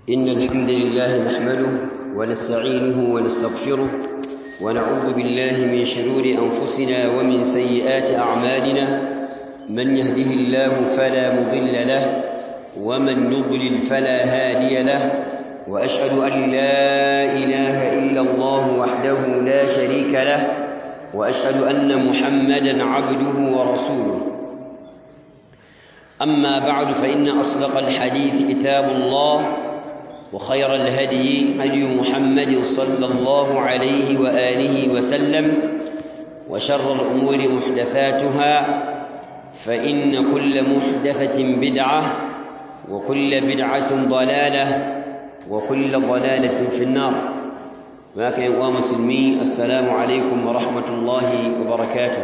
إن الحمد لله نحمده ونستعينه ونستغفره ونعوذ بالله من شرور أنفسنا ومن سيئات أعمالنا من يهده الله فلا مضل له ومن يضلل فلا هادي له وأشهد أن لا إله إلا الله وحده لا شريك له وأشهد أن محمدًا عبده ورسوله أما بعد فإن أصدق الحديث كتاب الله وخير الهدي هدي محمد صلى الله عليه وآله وسلم وشر الأمور محدثاتها فإن كل محدثة بدعة وكل بدعة ضلالة وكل ضلالة في النار. ولكن يا مسلمين السلام عليكم ورحمة الله وبركاته.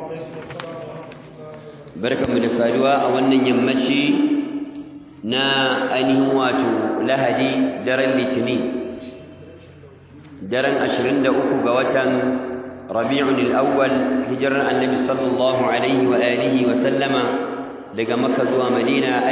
بركة من السادوة أولا يمشي نا أنه واتو لهدي درن لتنين درن أشرين دأوكو قوتا ربيع الأول هجر النبي صلى الله عليه وآله وسلم daga Makka zuwa Madina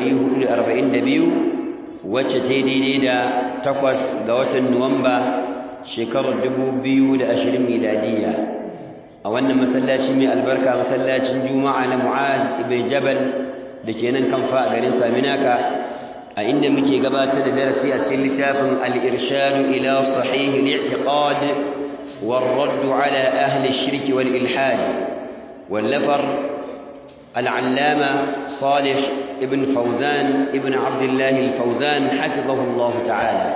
1442 wacce ta daidai da 8 ga watan Nuwamba shekarar 2020 miladiya a wannan masallaci mai albarka masallacin Juma'a na Mu'adh ibn Jabal dake nan Kanfa a garin Saminaka a inda muke gabatar da darasi a cikin littafin Al-Irshad ila Sahih al-I'tiqad war-Radd ala ahli ash-shirk wal-ilhad wal-lafar العلامة صالح ابن فوزان ابن عبد الله الفوزان حفظه الله تعالى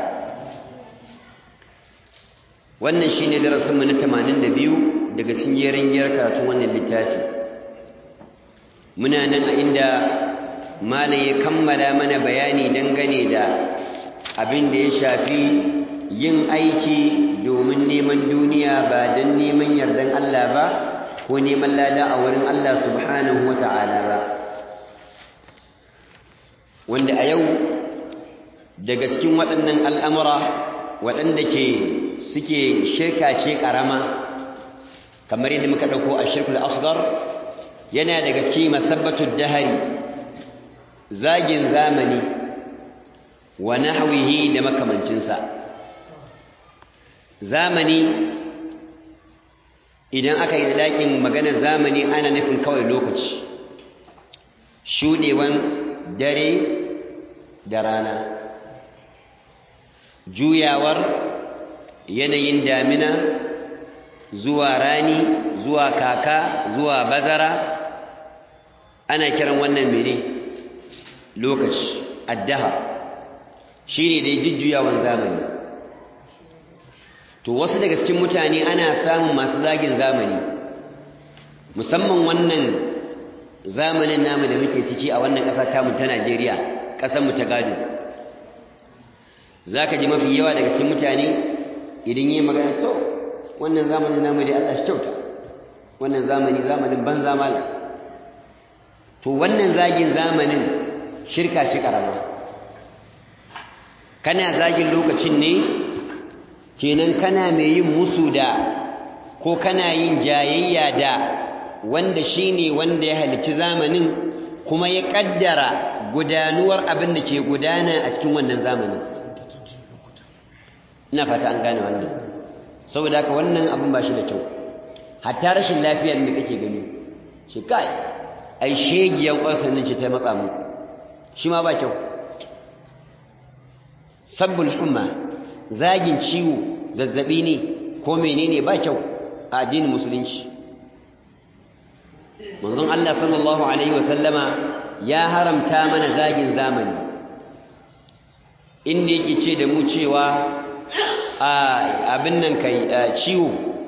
wannan shine darasin mu na 82 daga cikin jerin karatun wannan littafi muna nan a inda malai ya kammala mana bayani dangane da abin da ya shafi yin aiki domin neman duniya ba don neman yardan Allah ba ko neman lada a wurin Allah subhanahu wa ta'ala ba wanda a yau daga cikin waɗannan al'amura waɗanda suke shirka ce ƙarama kamar yadda muka ɗauko a shirkul asgar yana daga cikin masabbatul dahari zagin zamani wa nahwihi da makamancinsa zamani idan aka yi daƙin maganar zamani ana nufin kawai lokaci shuɗewan dare da rana juyawar yanayin damina zuwa rani zuwa kaka zuwa bazara ana kiran wannan mene lokaci addaha shine dai jujjuyawan zamani to wasu daga cikin mutane ana samun masu zagin zamani musamman wannan zamanin namu da muke ciki a wannan ƙasa tamu ta Najeriya ƙasar mu ta gado zaka ji mafi yawa daga cikin mutane idan yayi magana to wannan zamanin namu dai Allah shi kyauta wannan zamanin banza mala to wannan zagin zamanin shirka ce karama kana zagin lokacin ne kenan kana mai yin musu da ko kana yin jayayya da wanda shine wanda ya halicci zamanin kuma ya kaddara gudanuwar abin da ke gudana a cikin wannan zamanin ina fata an gane wannan saboda haka wannan abin ba shi da kyau hatta rashin lafiyar da kake gani ce kai ai shegiyar ƙwarsan nan ce ta matsa mu shi ma ba kyau sabbul humma zagin ciwo zazzabi ne ko menene ba kyau a addinin musulunci manzon Allah sallallahu alaihi wasallama ya haramta mana zagin zamani inda yake ce da mu cewa abin nan kai ciwo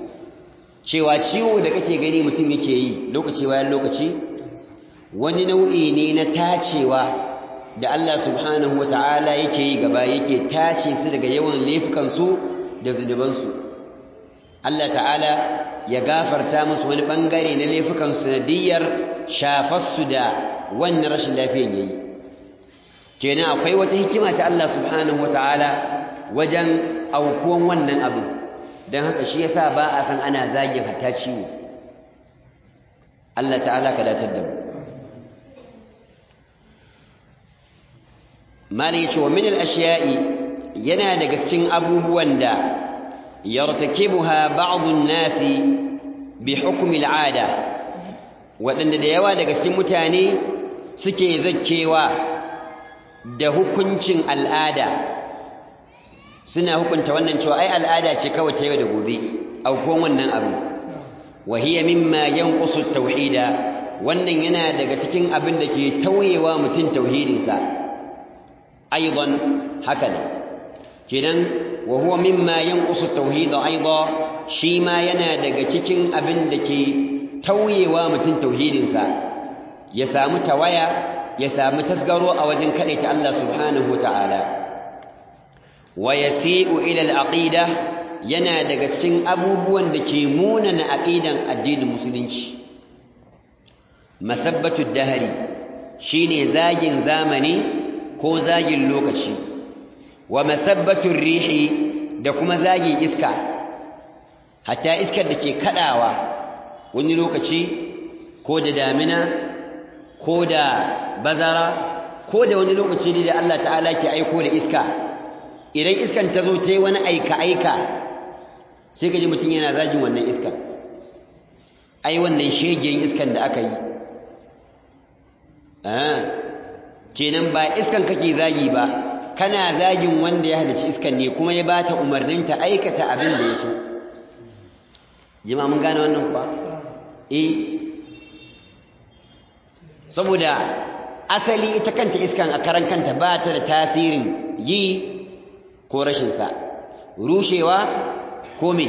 da kake gani mutum yake yi lokaci bayan lokaci wani nau'i ne na tacewa da Allah subhanahu wata'ala yake yi gaba yake tace su daga yawan laifukansu da zunubansu Allah ta'ala ya gafarta musu wani bangare na laifukansu na diyar shafarsu da wannan rashin lafiyan yayi kenan akwai wata hikima ta Allah subhanahu wata'ala wajen aukuwan wannan abu don haka shi yasa ba a san ana zagin hatta ciwo Allah ta'ala ka datar da mu mali yace wa min al-ashiya'i yana daga cikin abubuwan da yartakibuha ba'd an-nasi bi hukmi al-'ada wadanda da yawa daga cikin mutane suke zakkewa da hukuncin al'ada suna hukunta wannan cewa ai al'ada ce kawai ta yau da gobe aukon wannan abu wa hiya mimma yanqusu at-tauhida wannan yana daga cikin abin da ke tauyewa mutum tauhidinsa aidan haka ne kenan wa huwa mimma yanqusu at-tauhid aidan shi ma yana daga cikin abin da ke tauyewa mutum tauhidinsa ya samu tawaya ya samu tasgaro a wajen kadaita Allah subhanahu wataala wa yasi'u ila al-aqida yana daga cikin abubuwan da ke munana aqidan addinin musulunci masabbatu dahari shine zagin zamani ko zagin lokaci wa masabbatu rihi da kuma zagin iska hatta iskar da ke kadawa wani lokaci ko da damina ko da bazara ko da wani lokaci ne da Allah ta'ala ke aiko da iska idan iskan ta zo ta yi wani aika sai ka ji mutum yana zagin wannan iskan ai wannan shegen iskan da aka yi kenan ba iskan kake zagi ba kana zagin wanda ya halicci iskan ne kuma ya bata umarnin ta aikata abin da ya so jama'a mun gane wannan kuwa saboda asali ita kanta iskan a karan kanta ba ta da tasirin yi ko rashin sa rushewa ko me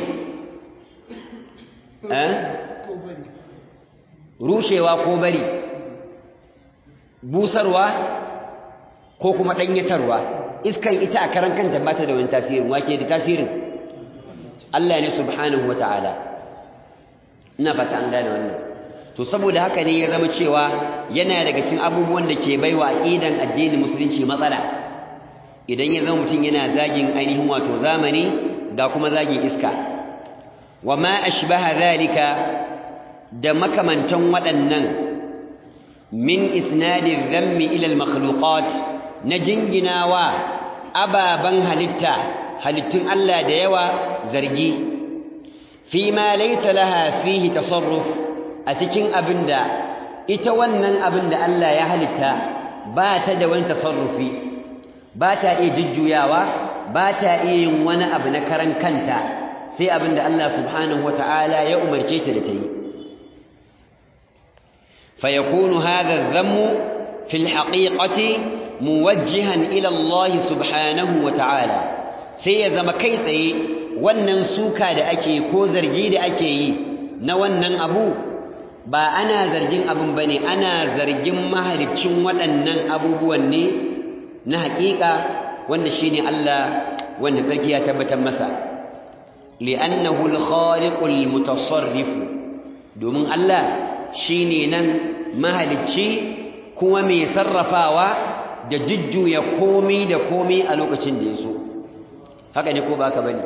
rushewa ko bari busarwa ko kuma danyatarwa iskan ita a karan kanta ba ta da wani tasirin wake da tasirin Allah ne subhanahu wataala ina fata an gane wannan to saboda haka ne ya zama cewa yana daga cikin abubuwan da ke baiwa aqidan addinin musulunci matsala idan ya zama mutum yana zagin ainihin wato zamani da kuma zagin iska wama ashbaha zalika da makamantan waɗannan min isnadin dhammi ila al-makhluqat na jinginawa ababan halittun Allah da yawa zargi fi ma laysa laha fihi tasarruf a cikin abinda ita wannan abinda Allah ya halitta ba ta da wani tasarrufi ba ta iya jujjuyawa ba ta iya yin wani abu na karan kanta sai abinda Allah subhanahu wata'ala ya umarce ta da ta yi فيكون هذا الذم في الحقيقة موجها إلى الله سبحانه وتعالى سيزم كيسي wannan suka da ake ko zargi da ake yi na wannan abu ba ana zargin abun bane ana zargin mahaliccin waɗannan abubuwan ne na haƙiƙa wanda shine Allah wanda tsarki ya tabbatar masa li'annahu al-khaliqul mutasarrif domin Allah shine nan mahalicci kuma mai sarrafawa da jujjuya komai da komai a lokacin da ya so haka ne ko baka bane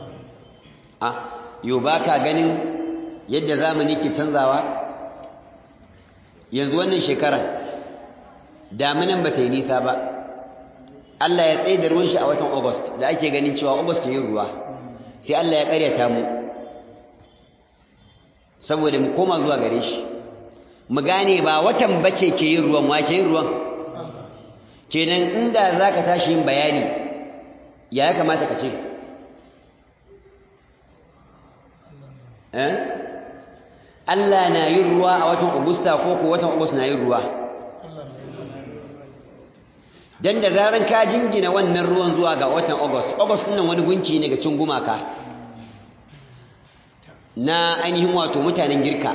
yo baka ganin yadda zamani ke canzawa yanzu wannan shekara daminan bata yi nisa ba Allah ya tsaye da ruwan shi a watan August da ake ganin cewa August ke yin ruwa sai Allah ya karyata mu saboda mu koma zuwa gare shi mu gane ba watan bace ke yin ruwan wa ke yin ruwan kenan inda zaka tashi yin bayani ya kamata ka ce Allah na yin ruwa a watan Agusta ko ko watan August na yin ruwa dan da zaran ka jingina wannan ruwan zuwa ga watan August nan wani gunki ne ga cin gumaka na ainihin wato mutanen Girka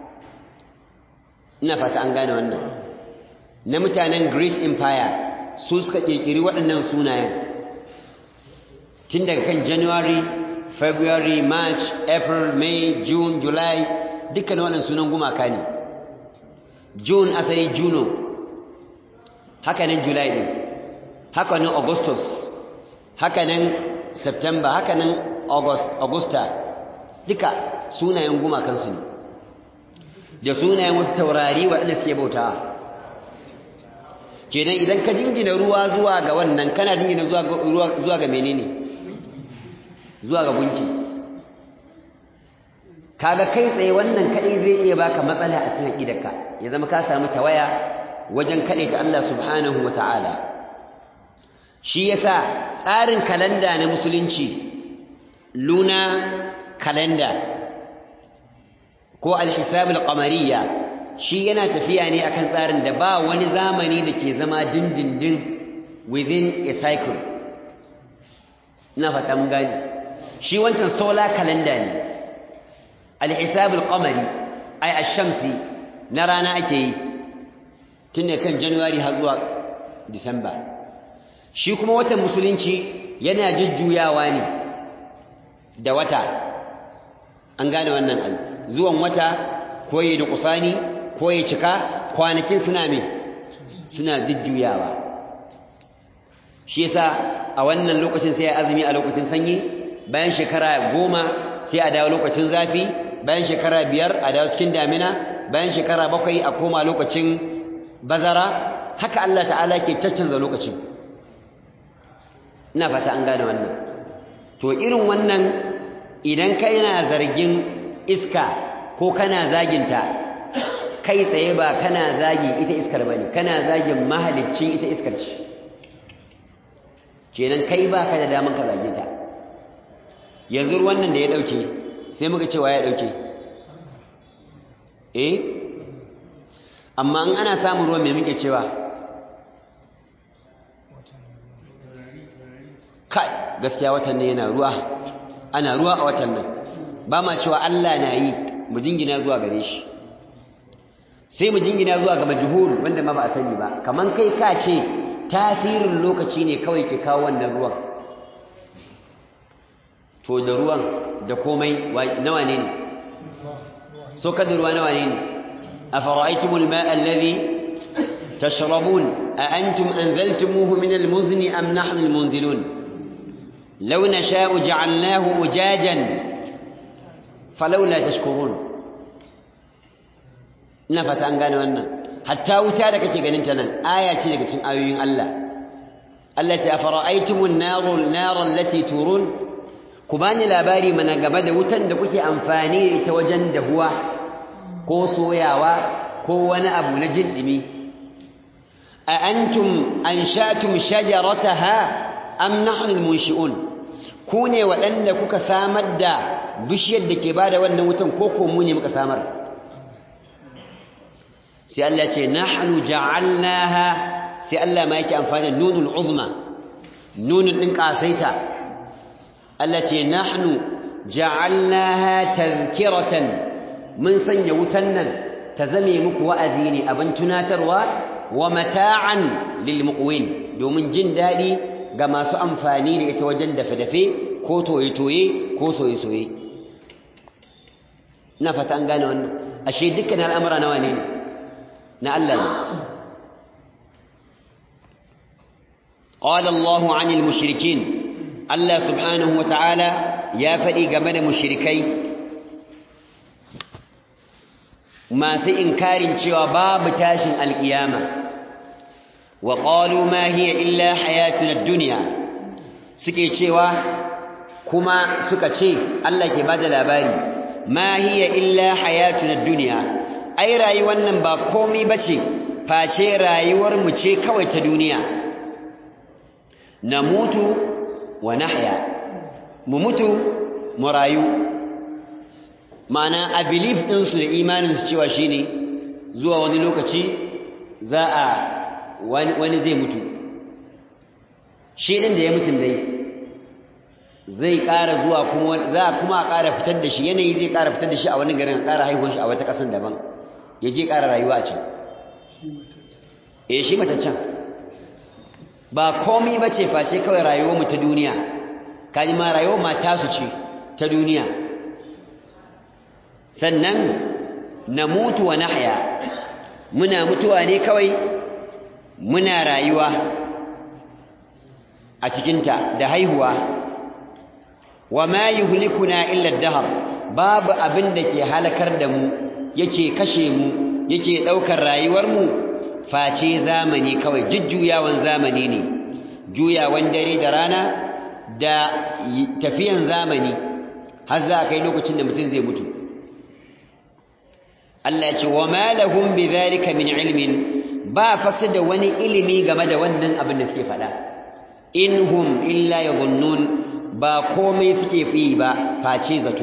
ina fata an gane wannan na mutanen Greece Empire su suka kirkiri waɗannan sunayen tun daga kan January February March April May June July dukkan waɗannan sunan gumaka ne June asali Juno haka nan July din haka nan Augustus haka nan September haka nan Augusta duka sunayen gumakansu ne da sunayen wasu taurari waɗanda suke bauta kenan idan ka jingina ruwa zuwa ga wannan kana jingina zuwa ga menene zuwa ga gunki kaga kai tsaye wannan kadai zai iya baka matsala a cikin aqidarka ya zama ka samu tawaya wajen kade ta Allah subhanahu wataala shi yasa tsarin kalanda na musulunci luna kalanda ko al-hisab al-qamariyya shi yana tafiya ne akan tsarin da ba wani zamani da ke zama dindindin within a cycle ina fata mun gani shi wancan solar calendar ne al-hisab al-qamari ay ash-shamsi na rana ake yi tun ne kan January har zuwa December shi kuma watan musulunci yana jujjuyawa ne da wata an gane wannan ai zuwan wata ko yi da kusani ko ya cika kwanakin suna jujjuyawa shi yasa a wannan lokacin sai ya azumi a lokacin sanyi bayan shekara 10 sai a dawo lokacin zafi bayan shekara 5 a dawo cikin damina bayan shekara 7 a koma lokacin bazara haka Allah ta'ala ke caccanza lokacin ina fata an gane wannan to irin wannan idan kai na zargin iska ko kana zaginta kai tsaye ba kana zagi ita iskar bane kana zagin mahaliccin ita iskar ce kenan kai ba ka da daman ka zage ta yanzu wannan da ya dauke sai muka cewa ya dauke amma in ana samun ruwan me muke cewa kai gaskiya watan ne yana ruwa ana ruwa a watan nan ba ma cewa Allah na yi mu jingina zuwa gare shi sai mu jingina zuwa ga majhul wanda ma ba a sani ba kaman kai ka ce tasirin lokaci ne kawai ke kawo wannan ruwan to da ruwan da komai nawa ne so kada ruwa nawa ne afara'aytumul ma'a alladhi tashrabun a antum anzaltumuhu min almuzni am nahnu almunzilun law nasha'u ja'alnahu ujajan falawla tashkurun ina fata an gane wannan hatta wuta da kake ganin ta nan aya ce daga cikin ayoyin Allah Allah ta afara'aytumun nara allati turun ku bani labari mana gaba da wutan da kuke amfani da ita wajen dahuwa ko soyawa ko wani abu na jin dimi a antum anshatum shajarataha am nahnu almunshi'un ku ne waɗanda kuka samar da bishiyar da ke bada wannan wutan ko mu ne muka samar sai Allah ce nahnu ja'alnaha sai Allah ma yake amfani da nunul uzma nunun din kasaita Allah ce nahnu ja'alnaha tadhkiratan mun sanya wutan nan ta zame muku wa'azi ne abin tunatarwa wa mata'an lil muqwin domin jin dadi ga masu amfani da ita wajen dafe-dafe ko toye-toye ko soye-soye ina fata an gane wannan ashe dukkan al'amura nawa ne na Allah ne qala Allahu 'anil mushrikin Allah subhanahu wa ta'ala ya faɗi game da mushrikai masu inkarin cewa babu tashin alkiyama wa qalu ma hiya illa hayatuna ad-dunya suke cewa kuma suka ce Allah ke bada labari ma hiya illa hayatuna ad-dunya ai rayuwar nan ba komai bace face rayuwar mu ce kawai ta duniya namutu wa nahya mu mutu mu rayu ma'ana a belief din su da imanin su cewa shine zuwa wani lokaci za a wani zai mutu shi din da ya mutun dai zai ƙara zuwa kuma za kuma a ƙara fitar da shi yanayi zai ƙara fitar da shi a wani garin a ƙara haihuwar shi a wata ƙasar daban ya je ƙara rayuwa a can shi mataccen ba komai bace face kawai rayuwar mu ta duniya kaji ma rayuwar ma tasu ce ta duniya sannan namutu wa nahya muna mutuwa ne kawai muna rayuwa a cikinta da haihuwa wa ma yuhlikuna illa ad-dahr babu abin da ke halakar da mu yake kashe mu yake daukar rayuwar mu face zamani kawai jujjuyawan zamani ne juyawan dare da rana da tafiyan zamani har za kai lokacin da mutum zai mutu Allah ya ce wa ma lahum bidhalika min ilmin ba fasu da wani ilimi game da wannan abin da suke faɗa inhum illa yadhunnun ba komai suke fi ba face zato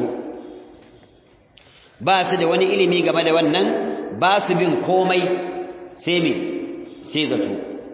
ba su da wani ilimi game da wannan ba su bin komai sai me sai zato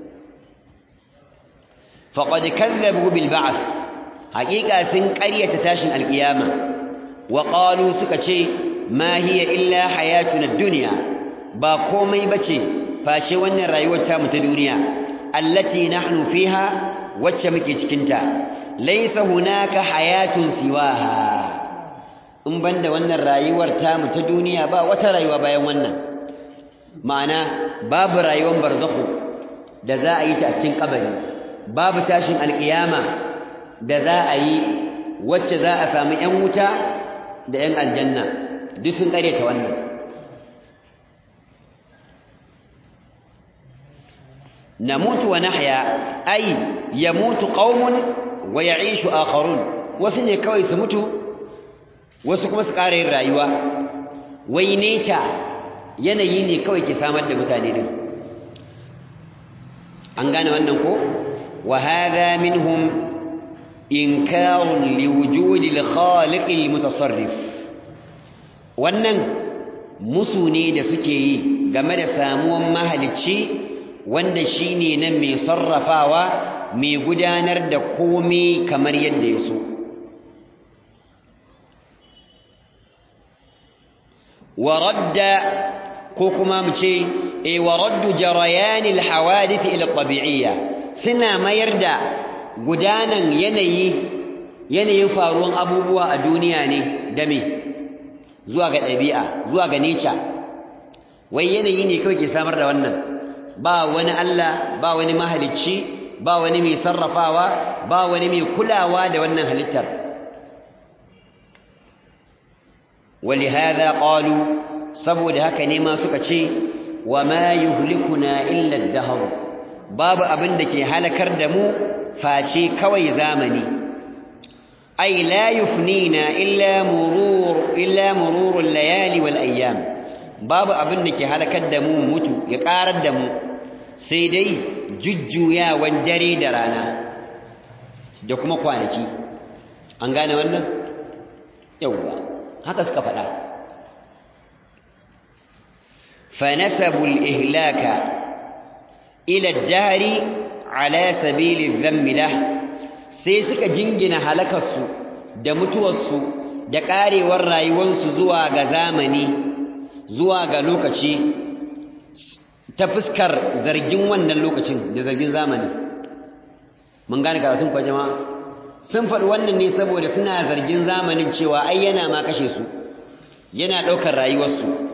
faqad kazzabu bil ba'th haqiqa sun ƙaryata tashin alkiyama wa qalu suka ce ma hiya illa hayatuna ad-dunya ba komai bace face wannan rayuwar ta mu ta duniya allati nahnu fiha wacce muke cikin ta laysa hunaka hayatun siwaha in banda wannan rayuwar ta mu ta duniya ba wata rayuwa bayan wannan ma'ana babu rayuwar barzakhu da za a yi ta a cikin kabari babu tashin alkiyama da za a yi wacce za a samu ƴan wuta da ƴan aljanna duk sun kare ta wannan namutu wa nahya ay yamutu qaumun wa ya'ishu akharun wasu ne kawai su mutu wasu kuma su ƙara yin rayuwa wai nature yanayi ne kawai ke samar da mutane din an gane wannan ko wa hadha minhum inkarun liwujudi al-khaliq al-mutasarrif wannan musu ne da suke yi game da samuwan mahalicci wanda shine nan mai sarrafawa mai gudanar da komai kamar yadda ya so waradda ko kuma mu ce waraddu jarayan al-hawadith ila at-tabi'iyya suna mayar da gudanan yanayin faruwan abubuwa a duniya ne da me zuwa ga ɗabi'a zuwa ga nature wai yanayi ne kawai ke samar da wannan ba wani Allah ba wani mahalicci ba wani mai sarrafawa ba wani mai kulawa da wannan halittar ولهذا قالوا saboda haka ne ma suka ce wa ma yuhlikuna illa ad-dahr babu abin da ke halakar da mu face kawai zamani ay la yufnina illa murur al-layali wal ayyam babu abin da ke halakar da mu mutu ya karar da mu sai dai jujjuyawan dare da rana da kuma kwanaki an gane wannan yawa haka suka faɗa فنسبوا الإهلاك إلى الدهر على سبيل الذم له sai suka jingina halakarsu da mutuwarsu da karewar rayuwarsu zuwa ga zamani zuwa ga lokaci ta fuskar zargin wannan lokacin da zargin zamani mun gane karatun kwa jama'a sun faɗi wannan ne saboda suna zargin zamanin cewa ai yana ma kashe su yana ɗaukar rayuwarsu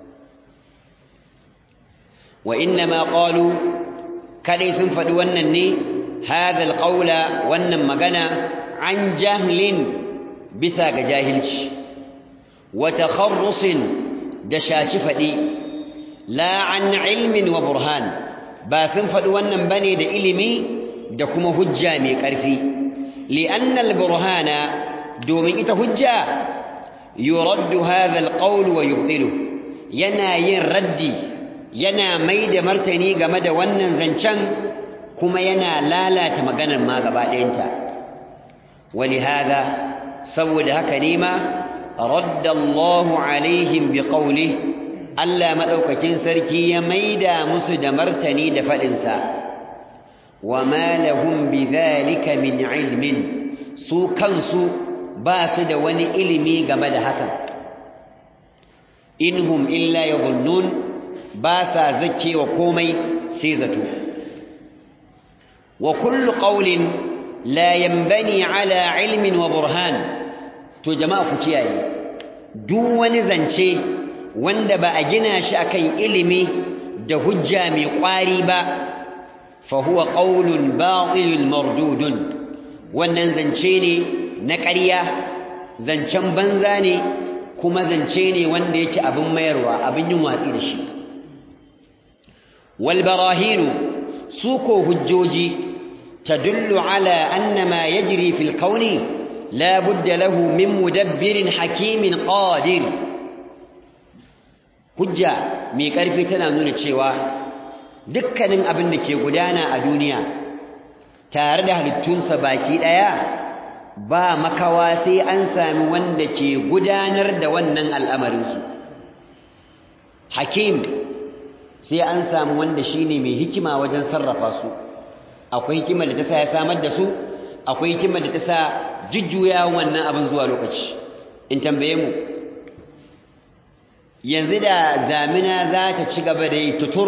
wa inna ma qalu kadai sun faɗi wannan ne hadha alqawla wannan magana an jahlin bisa ga jahilci wa takharrusin da shaci faɗi la an ilmin wa burhan ba sun faɗi wannan bane da ilimi da kuma hujja mai ƙarfi li'anna al-burhana domin ita hujja yuraddu hadha al-qawl wa yubtilu yana yin raddi yana mai da martani game da wannan zancen kuma yana lalata maganar ma gaba ɗayanta ولهذا saboda haka ne ma radda Allahu alaihim biqawlihi Allah madaukakin sarki ya maida musu da martani da fadin sa wama lahum bidhalika min ilmin su kansu ba su da wani ilimi game da hakan inhum illa yadhunnun ba sa zakewa komai sai zato wa kullu qawlin la yanbani ala ilmin wa burhan to jama'a ku kiyaye duk wani zance wanda ba a gina shi akan ilimi da hujja mai kwari ba fa huwa qawlun batilun mardudun wannan zance ne na ƙarya zancen banza ne kuma zance ne wanda yake abin mayarwa abin yin watsi da shi wal barahinu suko hujjoji tadullu ala anna ma yajri fil kauni la budda lahu min mudabbirin hakimin qadir hujja mai karfi tana nuna cewa dukkanin abin da ke gudana a duniya tare da halittunsa baki daya ba makawa sai an sami wanda ke gudanar da wannan al'amarinsu hakim sai an samu wanda shine mai hikima wajen sarrafa su akwai hikimar da ta sa ya samar da su akwai hikimar da ta sa jujjuya wannan abin zuwa lokaci in tambaye mu yanzu da damina za ta ci gaba da yi tutur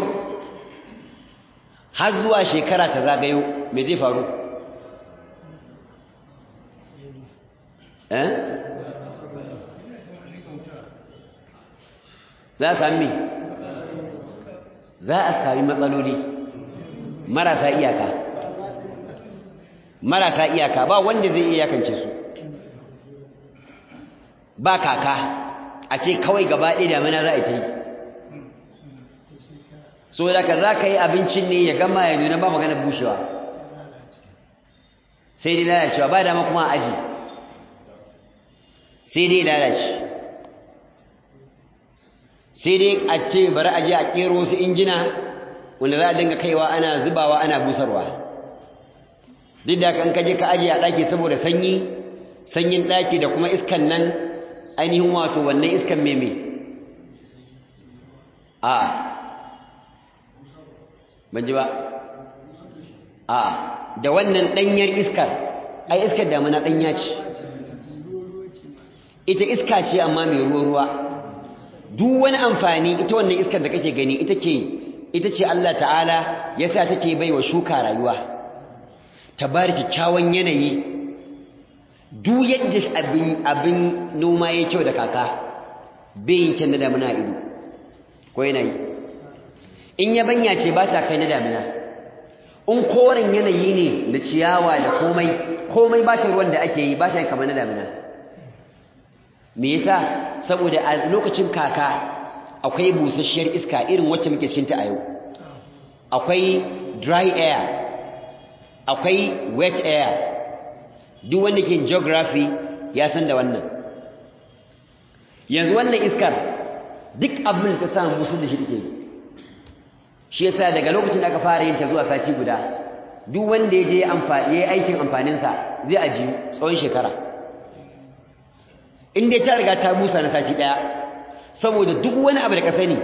har zuwa shekara ta zagayo me zai faru za a sami za a sami matsaloli marasa iyaka ba wanda zai iya yakance su ba kaka a ce kawai gaba ɗaya damina za a yi so da ka za ka yi abincin ne ya gama ya nuna ba maganar bushewa sai dai lalacewa ba dama kuma a aji sai dai lalace sai dai a ce bari a je a kero wasu injina wanda za a dinga kaiwa ana zubawa ana busarwa duk da kan kaje ka aje a daki saboda sanyin daki da kuma iskan nan ainihin wato wannan iskan meme a ban ji ba a da wannan danyar iskar ai iskar damuna danya ce ita iska ce amma mai ruwa duk wani amfani ita wannan iskar da kake gani ita ce Allah ta'ala yasa take baiwa shuka rayuwa ta bar kyakkyawan yanayi duk yadda abin noma yayi kyau da kaka bayin kin da damuna ido ko yanayi in yabanya ce ba ta kai na damuna in koren yanayi ne da ciyawa da komai ba ta ruwan da ake yi ba ta yi kamar na damuna me yasa saboda a lokacin kaka akwai busasshiyar iska irin wacce muke cikin ta a yau akwai dry air akwai wet air duk wanda ke geography ya san da wannan yanzu wannan iskar duk abin da ta samu musul da shi take shi yasa daga lokacin da aka fara yin ta zuwa sati guda duk wanda ya je yayi aikin amfanin sa zai aji tsawon shekara in dai ta riga ta busa na sati daya saboda duk wani abu da ka sani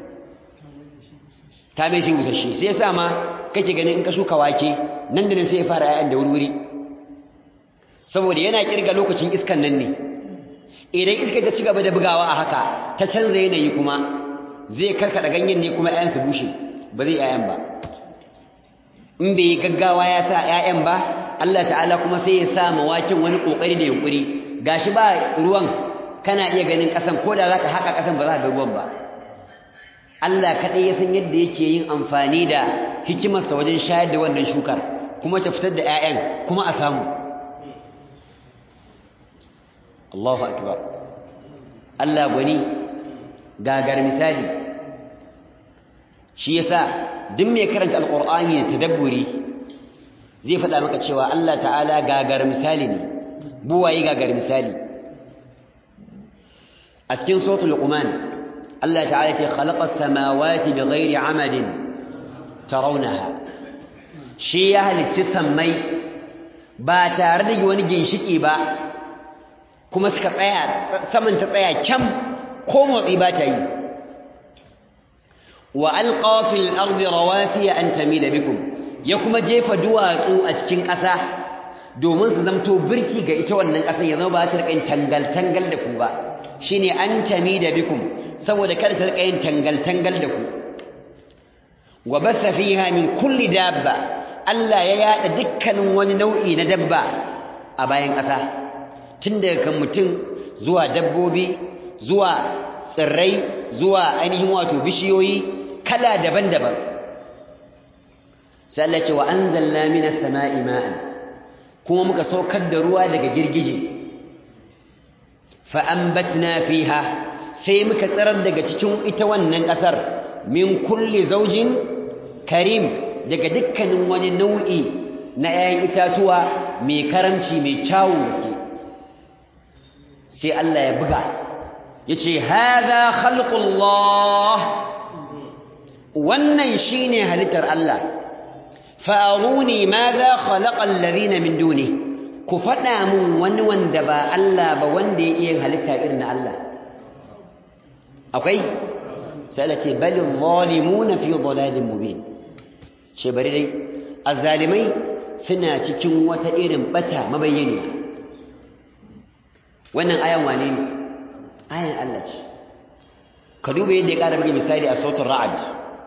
ta mai shi busasshe sai yasa ma kake ganin in ka shuka wake nan da nan sai ya fara ayan da wurwuri saboda yana kirga lokacin iskan nan ne idan iska ta ci gaba da bugawa a haka ta canza yanayi kuma zai karkada ganyen ne kuma ayan su bushe ba zai ayan ba in bai gaggawa ya sa ayan ba Allah ta'ala kuma sai ya sa mawakin wani kokari da yunkuri gashi ba ruwan kana iya ganin kasan ko da zaka haka kasan ba za ka ga ruwan ba Allah kadai ya san yadda yake yin amfani da hikimarsa wajen shayar da wannan shukar kuma ta fitar da ƴaƴan kuma a samu Allahu akbar Allah gwani gagar misali shi yasa duk mai karanta alqur'ani da tadabburi zai faɗa maka cewa Allah ta'ala gagar misali ne buwaye gagar misali a cikin suratul luqman Allah ta'ala ce khalaqas samawati bighairi amadin tarawnaha shi ya halicci sammai ba tare da wani ginshiki ba kuma suka tsaya saman ta tsaya kyam ko motsi ba ta yi wa alqa fil ardi rawasiya an tamida bikum ya kuma jefa duwatsu a cikin ƙasa domin su zamto birki ga ita wannan ƙasar ya zama ba ta rika yin tangal-tangal da ku ba shine an tamida bikum saboda kada ta rika yin tangal-tangal da ku wa basa fiha min kulli dabba Allah ya yada dukkanin wani nau'i na dabba a bayan ƙasa tun daga kan mutum zuwa dabbobi zuwa tsirrai zuwa ainihin wato bishiyoyi kala daban-daban sai Allah ce wa anzalna minas sama'i ma'an kuma muka saukar da ruwa daga girgije fa anbatna fiha sai muka tsirar daga cikin ita wannan kasar min kulli zaujin karim daga dukkanin wani nau'i na 'ya'yan itatuwa mai karamci mai kyawun gaske sai Allah ya buga yace hadha khalqullah wannan shine halittar Allah fa'aruni madha khalaqa alladhina min duni ku fada mun wani wanda ba Allah ba wanda ya iya halitta irin na Allah akwai sai Allah ce bal zalimuna fi dhalalin mubin ce bari dai azzalimai suna cikin wata irin bata mabayyani wannan ayan wane ne ayan Allah ce ka duba yadda ya ƙara buga misali a sautin ra'ad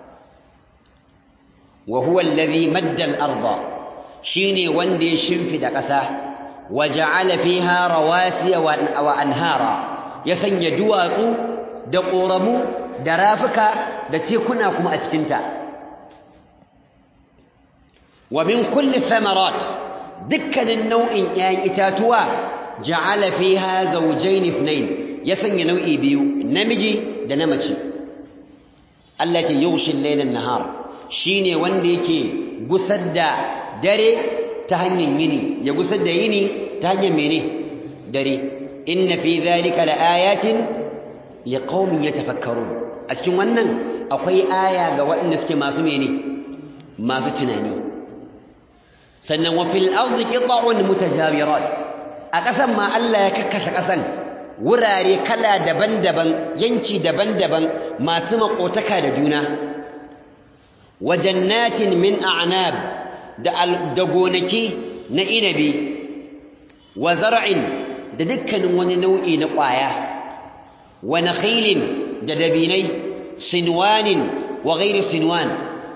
wa huwa alladhi madda al-arda shine wanda ya shimfida ƙasa wa ja'ala fiha rawasiya wa anhara ya sanya duwatsu da ƙoramu da rafuka da tekuna kuma a cikin ta wa min kulli thamarat dukkanin nau'in 'ya'yan itatuwa ja'ala fiha zawjayn ithnayn ya sanya nau'i biyu namiji da na mace Allah ya yughshi al-layla an-nahar shine wanda yake gusar da dare ta hanyar yini ya gusar da yini ta hanyar mene dare inna fi dhalika laayatin liqaumin yatafakkarun a cikin wannan akwai aya ga waɗanda suke masu mene masu tunani sannan wa fil ardi qita'un mutajawirat a ƙasan ma Allah ya kakkasa ƙasan wurare kala daban-daban yanki daban-daban masu makotaka da juna wa jannatin min a'nab da gonaki na inabi wa zar'in da dukkanin wani nau'i na ƙwaya wa nakhilin da dabinai sinwanin wa ghairi sinwan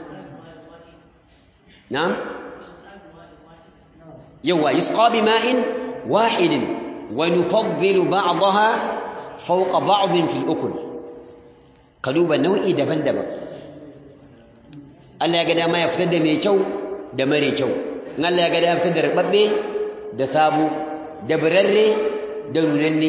na'am yawa yusqa bima'in wahidin wa nufaddilu ba'daha fawqa ba'din fil ukul kaluba nau'i daban-daban Allah ya ga dama ya fitar da mai kyau da mare kyau in Allah ya ga dama ya fitar da rubabbe da sabu da birarre da nunanne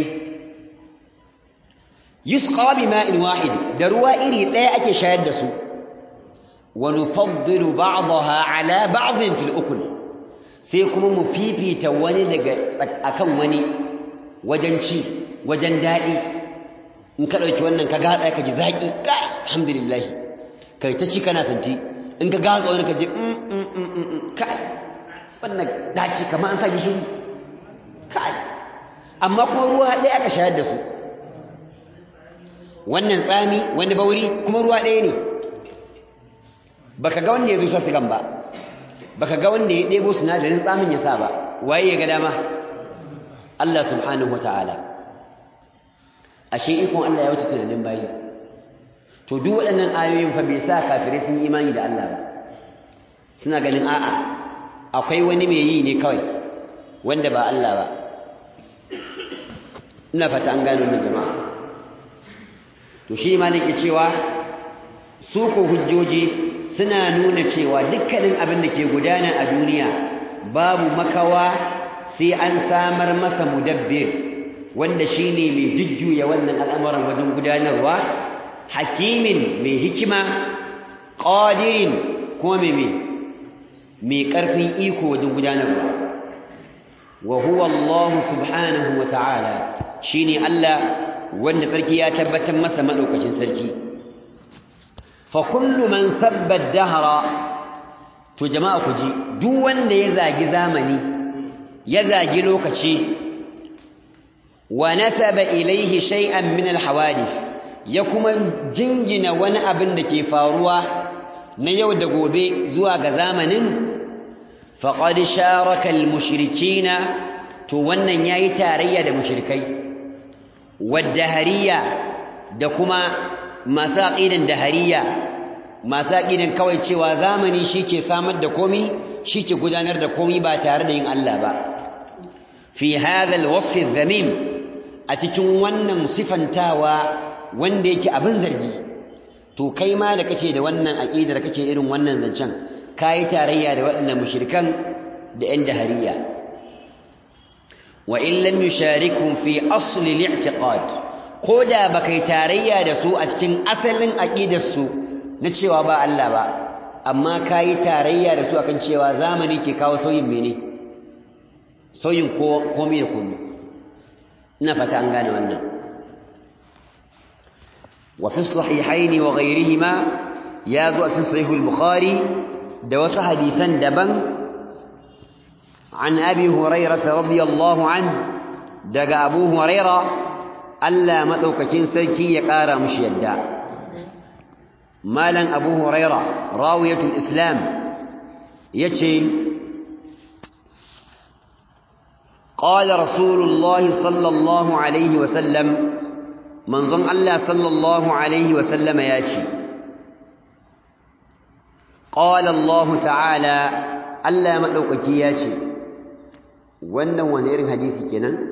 yusqa bima'in wahid da ruwa iri daya ake shayar da su wa nufaddilu ba'daha ala ba'din fil ukul sai kuma mu fifita wani daga akan wani wajen ci wajen dadi in ka dauki wannan ka gatsa ka ji zaki alhamdulillah kai ta ci kana santi in ka gatsa wani ka ji kai wannan daci kamar an sa gishiri kai amma kuma ruwa ɗaya aka shayar da su wannan tsami wani bauri kuma ruwa ɗaya ne baka ga wanda ya zo sa sigan ba baka ga wanda ya ɗebo sinadarin tsamin ya sa ba waye ya ga dama Allah subhanahu wataala ashe ikon Allah ya wuce tunanin bayi to duk waɗannan ayoyin fa bai sa kafirai sun imani da Allah ba suna ganin a'a akwai wani mai yi ne kawai wanda ba Allah ba ina fata an gano wannan jama'a to shi maliki cewa su ko hujjoji suna nuna cewa dukkanin abin da ke gudana a duniya babu makawa sai an samar masa mudabbir wanda shine mai jujjuya wannan al'amuran wajen gudanarwa hakimin mai hikima qadirin kuma mai karfin iko wajen gudanarwa wa huwa Allah subhanahu wa ta'ala shine Allah wanda sarki ya tabbatar masa madaukakin sarki fa kullu man sabba ad-dahra to jama'a ku ji duk wanda ya zagi zamani ya zagi lokaci wa nasaba ilayhi shay'an min al-hawadith ya kuma jingina wani abin da ke faruwa na yau da gobe zuwa ga zamanin faqad sharaka al-mushrikeena to wannan yayi tarayya da mushrikai wadahariya da kuma masu aqidan dahariya masu aqidan kawai cewa zamani shike samar da komai shike gudanar da komai ba tare da yin Allah ba fi hadha al-wasf adh-dhamim a cikin wannan sifantawa wanda yake abin zargi to kai ma da kake da wannan aqidar kake irin wannan zancen kai tarayya da waɗannan mushrikan da ƴan dahariya wa in lam yusharikum fi asl al-i'tiqad koda bakai tarayya da su a cikin asalin aqidar su na cewa ba Allah ba amma kai tarayya da su akan cewa zamani ke kawo sauyin mene sauyin komai da komai ina fata an gane wannan wa fi sahihaini wa ghayrihima ya zo a cikin sahihul bukhari da wasu hadisan daban an abi hurairah radiyallahu anhu daga abu hurairah Allah madaukakin sarki ya kara mushi yadda malan abu hurairah rawiyatul islam yace qala rasulullahi sallallahu alaihi wasallam manzon Allah sallallahu alaihi wasallam yace qala Allah ta'ala Allah madaukaki yace wannan wani irin hadisi kenan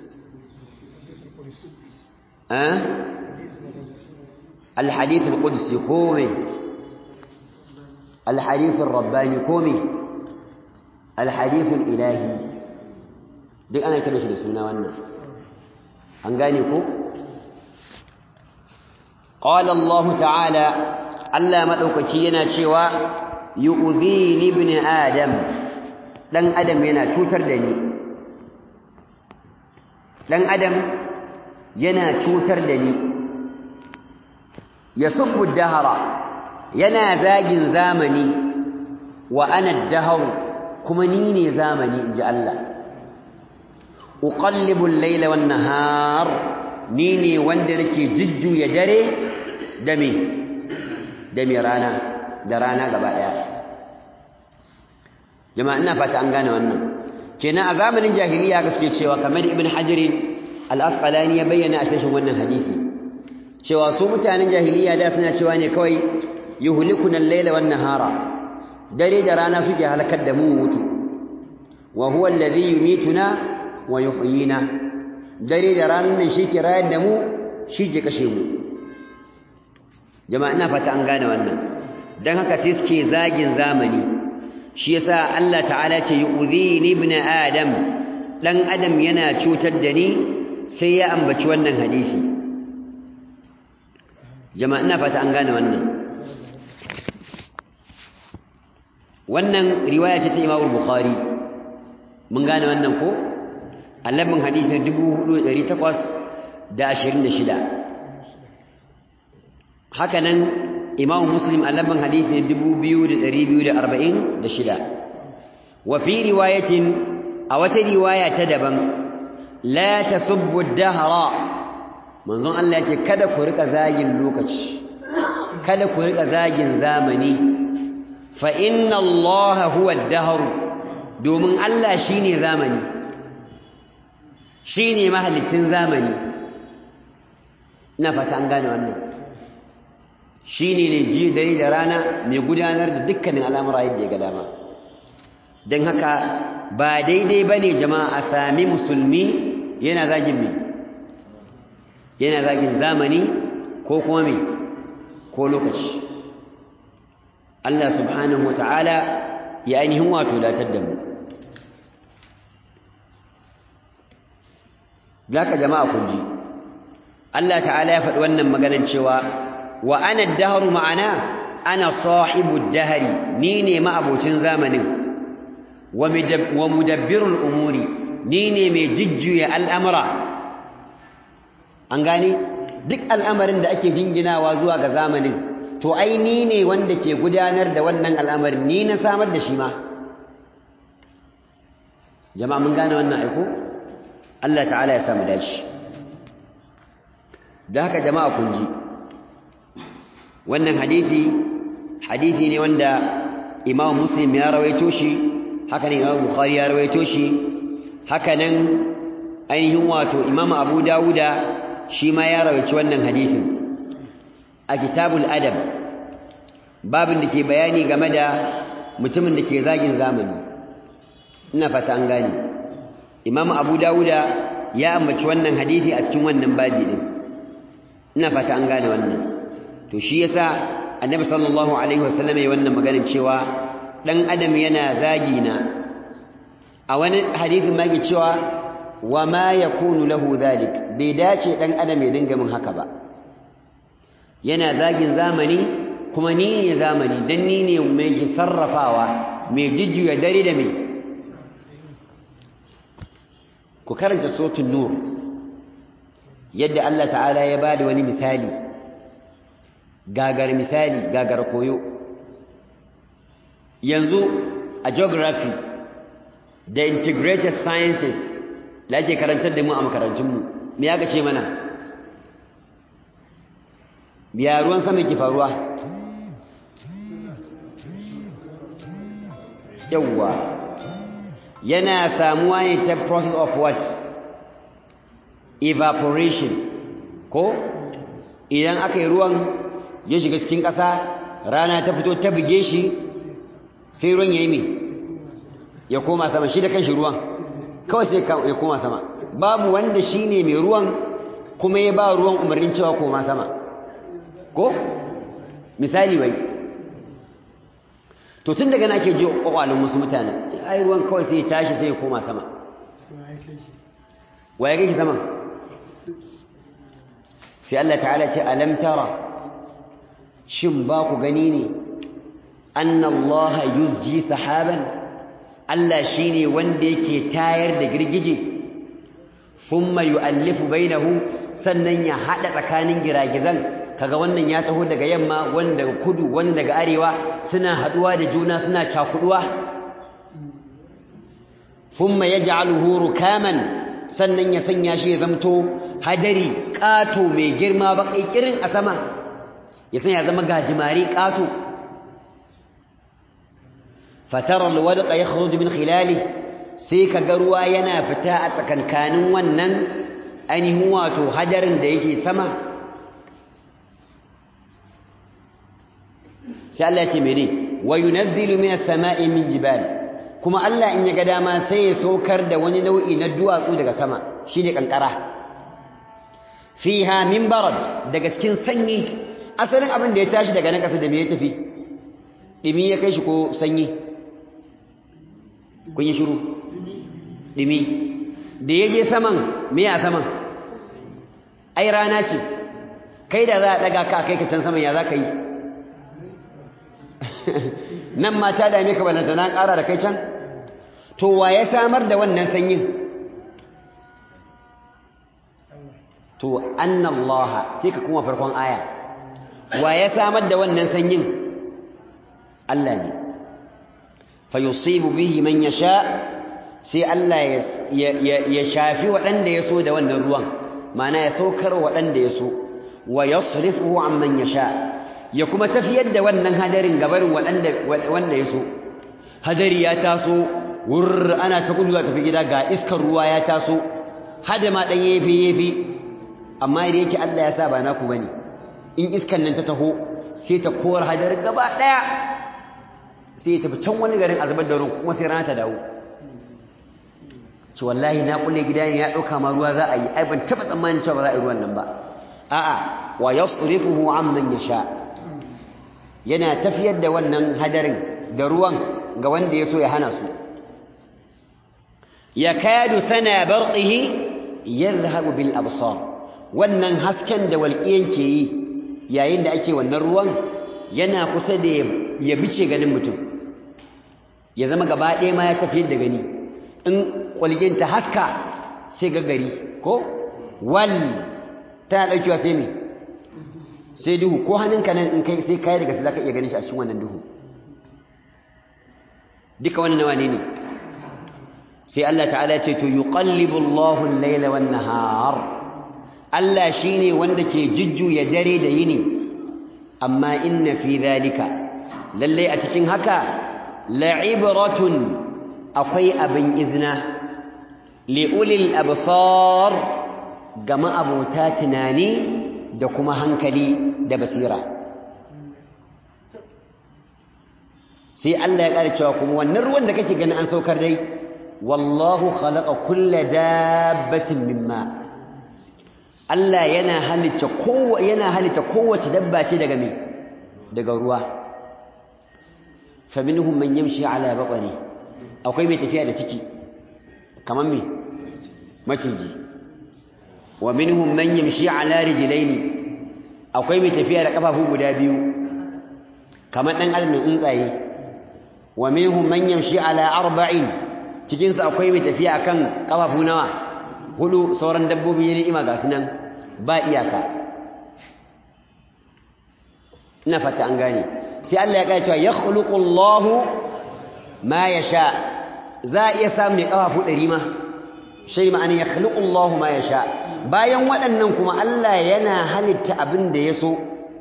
الحديث القدسي كومي الحديث الرباني كومي الحديث الإلهي دي أنا كده شو اسمنا وانا هنغانيكو قال الله تعالى ألا مدوكينا شوى يؤذيني ابن آدم لن أدم ينا توتر دني لن أدم yana cutar da ni yasubbu dahara yana zagin zamani wa ana daharu kuma ni ne zamani inji Allah uqallibu al-layla wan-nahar ni ne wanda nake jujjuya dare da me rana da rana gaba daya jama'a ina fata an gane wannan kenan a zamanin jahiliya gaske cewa kamar ibn hajar al-asqalani ya bayyana a cikin wannan hadisi cewa su mutanen jahiliya da suna cewa ne kawai yuhlikuna al-layla wan-nahara dare da rana suke halakar da mu mutu wa huwa alladhi yumituna wa yuhyina dare da rana ne shi ke rayar da mu shi ke kashe mu jama'a ina fata an gane wannan dan haka sai suke zagin zamani shi yasa Allah ta'ala ce yu'dhini ibn adam dan adam yana cutar da ni sai ya ambaci wannan hadisi jama'a ina fata an gane wannan riwaya ce ta Imam Bukhari mun gane wannan ko annabin hadisi 4826 haka nan Imam Muslim annabin hadisi 2246 wa fi riwayatin a wata riwaya ta daban la tasubbu ad-dahra manzon Allah yace kada ku rika zagin lokaci kada ku rika zagin zamani fa inna Allah huwa ad-dahr domin Allah shine zamani shine mahallicin zamani ina fata an gane wannan shine ne ji dare da rana mai gudanar da dukkanin al'amura yadda ya ga dama dan haka ba daidai bane jama'a a sami musulmi yana zagin zamani ko kuma ko lokaci Allah subhanahu wata'ala ya ainihin wato datar da mu zaka jama'a kun ji Allah ta'ala ya faɗi wannan maganar cewa wa ana ad-dahru ma'ana ana sahibu ad-dahri ni ne ma'abocin zamanin wa mudabbirul umuri ni ne mai jujjuya al'amura an gane duk al'amarin da ake jinginawa zuwa ga zamanin to ai ni ne wanda ke gudanar da wannan al'amarin ni na samar da shi ma jama'a mun gane wannan aiko Allah ta'ala ya samu dace da haka jama'a kun ji wannan hadisi ne wanda Imam Muslim ya rawaito shi haka ne Imam Bukhari ya rawaito shi haka nan ainihin wato Imam Abu Dawuda shi ma ya rawaici wannan hadisin a kitabul adab babin da ke bayani game da mutumin da ke zagin zamani ina fata an gane Imam Abu Dawuda ya ambaci wannan hadisi a cikin wannan babi din ina fata an gane wannan to shi yasa annabi sallallahu alaihi wasallam ya wannan maganar cewa dan adam yana zagi na a wani hadisin ma yake cewa wa ma yakunu lahu dhalik bai dace dan adam ya dinga min haka ba yana zagin zamani kuma ni ne zamani dan ni ne mai sarrafawa mai jujjuya dare da mai ku karanta suratul nur yadda Allah ta'ala ya bada wani misali gagar koyo yanzu a geography da integrated sciences da ake karantar da mu a makarantunmu me ya ce mana biya ruwan sama ke faruwa yawwa yana samuwa ne ta process of what evaporation ko idan aka yi ruwan ya shiga cikin ƙasa rana ta fito ta buge shi sai ruwan ya yi mai ya koma sama shi da kan shi ruwan kawai sai ya koma sama babu wanda shi ne mai ruwan kuma ya ba ruwan umarnin cewa koma sama ko misali wai to tun daga nake ji kwakwalin wasu mutane sai ai ruwan kawai sai ya tashi sai ya koma sama waye kake sama sai Allah ta'ala ce alam tara shin ba ku gani ne anna Allah yuzji sahaban Allah shine wanda yake tayar da girgije thumma yu'allifu bainahu sannan ya hada tsakanin giragizan kaga wannan ya taho daga yamma wanda daga kudu wanda daga arewa suna haduwa da juna suna cakuduwa thumma yaj'aluhu rukaman sannan ya sanya shi ya zamto hadari kato mai girma bakai kirin a sama ya sanya zama gajimare kato fatara alwadqa yakhruju min khilali sai kaga ruwa yana fita a tsakankanin wannan ainihin wato hadarin da yake sama sai Allah ya ce mene wa yunazzilu minas sama'i min jibal kuma Allah in ya ga dama sai ya saukar da wani nau'i na duwatsu daga sama shine kankara fiha min barad daga cikin sanyi asalin abin da ya tashi daga nan kasa da me ya tafi dimi ya kai shi ko sanyi kun yi shiru dimi da yaje saman me ya saman ai rana ce kai da za a daga ka kai ka can saman ya za ka yi nan mata da ne ka balanta na ƙara da kai can to wa ya samar da wannan sanyin to annallaha sai ka kuma farkon aya wa ya samar da wannan sanyin Allah ne fa yusibu bihi man yasha sai Allah ya shafi waɗanda ya so da wannan ruwan ma'ana ya saukar waɗanda ya so wa yasrifuhu amman yasha ya kuma tafiyar da wannan hadarin gabarin wanda ya so hadari ya taso wurr ana ta gudu tafi gida ga iskar ruwa ya taso hada ma dan yefe amma idan yake Allah ya sa ba naku bane in iskan nan ta taho sai ta kowar hadarin gaba daya sai ta tafi can wani garin azubar da ruwan kuma sai rana ta dawo ci wallahi na kulle gida ne ya dauka ma ruwa za a yi ai ban taba tsammanin cewa ba za a yi ruwan nan ba a'a wa yasrifuhu amman yasha yana tafiyar da wannan hadarin da ruwan ga wanda ya so ya hana su yakadu sana barqihi yadhhabu bil absar wannan hasken da walƙiyan ke yi yayin da ake wannan ruwan yana kusa da ya bice ganin mutum ya zama gaba ɗaya ma ya tafiyar da gani in walƙin ta haska sai ga gari ko wal tana ɗaukewa sai me sai duhu ko hannunka nan in kai sai kai daga sai zaka iya ganin shi a cikin wannan duhu duka wannan nawa ne sai Allah ta'ala ya ce to yuqallibu Allahu al-layla wan-nahar Allah shine wanda ke jujjuya dare da yini amma inna fi dhalika lalle a cikin haka la'ibratun akwai abin izna li ulil absar ga ma'abota tunani da kuma hankali da basira sai Allah ya ƙara cewa kuma wannan ruwan da kake ganin an saukar dai wallahu khalaqa kulla dabbatin mimma Allah yana halitta kowace dabba ce daga me daga ruwa faminhum man yamshi ala batni akwai mai tafiya da ciki kaman me maciji wa minhum man yamshi ala rijlaini akwai mai tafiya da kafafu guda biyu kamar dan adam tsuntsaye wa minhum man yamshi ala arba'in cikin su akwai mai tafiya akan kafafu nawa hudu sauran dabbobi ne ni'ima ga sunan ba iyaka ina fata an gane sai Allah ya kai cewa yakhluqu Allahu ma yasha za iya samu ne kafafu 100 ma shi ma'ana yakhluqu Allahu ma yasha bayan waɗannan kuma Allah yana halitta abin da ya so